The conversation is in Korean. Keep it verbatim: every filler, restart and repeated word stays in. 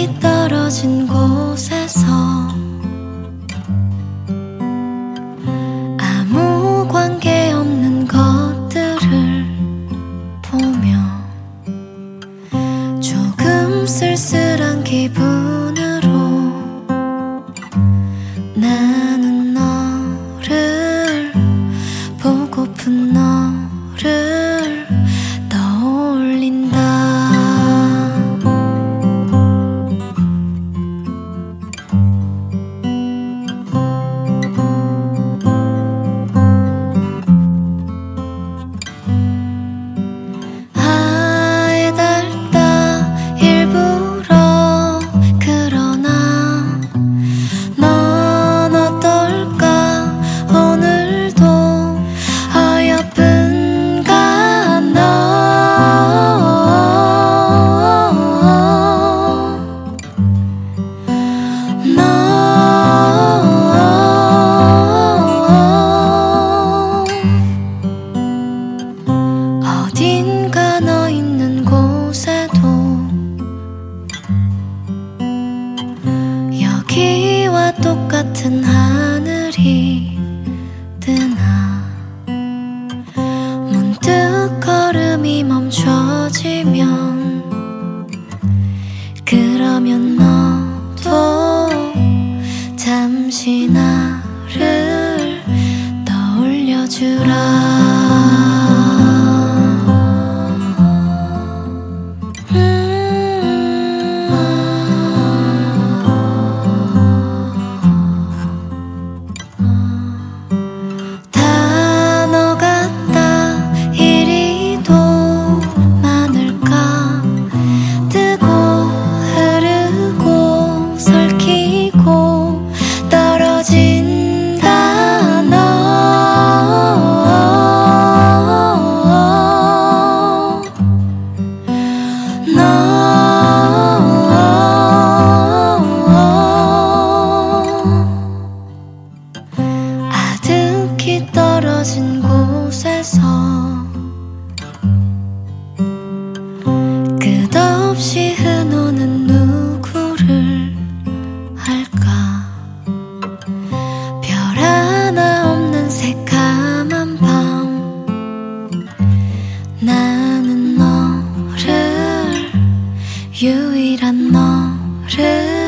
가득히 떨어진 곳에서 아무 관계없는 것들을 보며 조금 쓸쓸한 기분으로 나는 너를 보고픈 너를 떠올린다. 아예 닳다 일부러. 그러나 넌 어떨까 오늘도 어여쁜가 너. 너 어딘가 너 있는 곳에도 여기와 똑같은 하늘이 뜨나. 문득 걸음이 멈춰지면 그러면 너도 잠시 나를 떠올려주라. 단어 같다 이리도 많을까. 뜨고 흐르고 설키고 떨어진다 너. 너 아득히 떨어진 곳에서 끝없이 흐노는 누구를 할까. 별 하나 없는 새까만 밤 나는 너를 유일한 너를